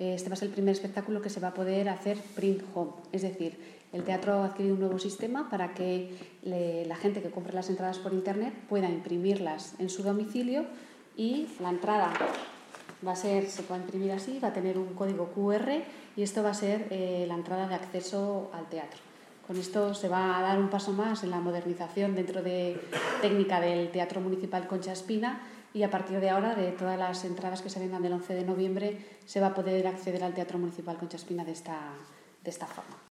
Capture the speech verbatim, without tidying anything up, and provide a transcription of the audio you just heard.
este va a ser el primer espectáculo que se va a poder hacer print home, es decir, el teatro ha adquirido un nuevo sistema para que le, la gente que compre las entradas por internet pueda imprimirlas en su domicilio y la entrada va a ser, se puede imprimir así, va a tener un código cu erre y esto va a ser eh, la entrada de acceso al teatro. Con esto se va a dar un paso más en la modernización dentro de técnica del Teatro Municipal Concha Espina y a partir de ahora, de todas las entradas que se vendan del once de noviembre, se va a poder acceder al Teatro Municipal Concha Espina de esta, de esta forma.